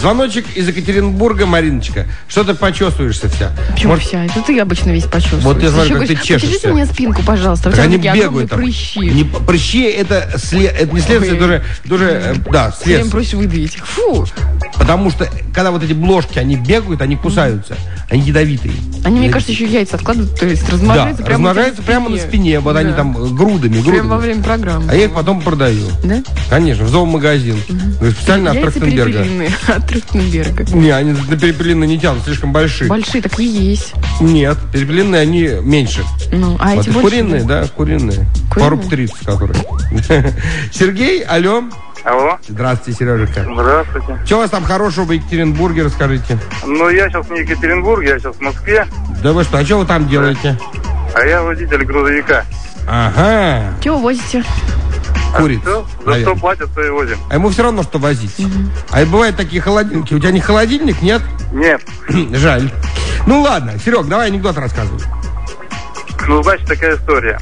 Звоночек из Екатеринбурга, Мариночка. Что ты почувствуешься вся? Почему вся? Это ты обычно весь почувствуешь. Вот я смотрю, как ты чешешься. Почешите мне спинку, пожалуйста. Так они такие бегают там. Прыщи. Прыщи это не следствие, тоже следствие. Всем проще выдавить их. Фу. Потому что, когда вот эти бложки, они бегают, они кусаются. Они ядовитые. Они, мне кажется, еще яйца откладывают, то есть размножаются прямо на спине. Вот они там грудами. Прямо во время программы. А я их потом продаю. Да? Конечно, в зоомагазин. Специально от Трахтенберга. От Трахтенберга. Не, они на перепелиные не тянут, слишком большие. Большие, так и есть. Нет, перепелиные они меньше. Ну, а вот эти больше? Куриные, да, куриные. Пару 30, которые. Сергей, алло. Алло. Здравствуйте, Сережечка. Здравствуйте. Что у вас там хорошего в Екатеринбурге, расскажите? Ну, я сейчас не в Екатеринбурге, я сейчас в Москве. Да вы что, а что вы там делаете? А я водитель грузовика. Ага. Чего возите? Куриц. За что платят, то и возим. А ему все равно, что возить. А бывают такие холодильники. У тебя не холодильник, нет? Нет. Жаль. Ну ладно, Серег, давай анекдот рассказывай. Ну, значит, такая история.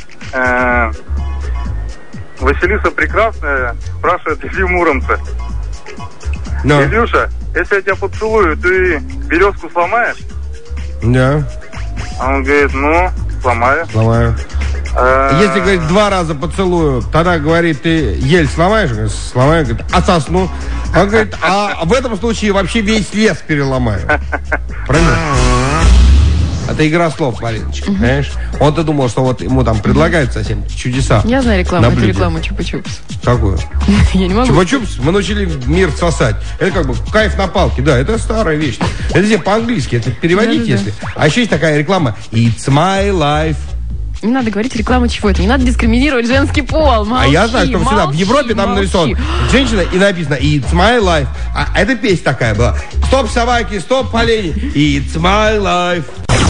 Василиса Прекрасная спрашивает Илью Муромца. No. Илюша, если я тебя поцелую, ты березку сломаешь? Да. А он говорит, ну, сломаю. Сломаю. Если, говорит, 2 раза поцелую, тогда, говорит, ты ель сломаешь? Говорит, сломаю. Говорит, а сосну? Он говорит, а в этом случае вообще весь лес переломаю. Правильно? Это игра слов, Мариночка, понимаешь? Он-то думал, что вот ему там предлагают совсем чудеса. Я знаю рекламу, это реклама Чупа-Чупс. Какую? Я не могу. Чупа-Чупс, мы научили мир сосать. Это как бы кайф на палке, да, это старая вещь. Это все по-английски, это переводить, если. А еще есть такая реклама It's my life. Не надо говорить реклама чего-то, не надо дискриминировать женский пол. Молчи, а я знаю, что всегда в Европе там нарисован женщина и написано It's my life. А эта песня такая была. Стоп, собаки, стоп, олени. It's my life.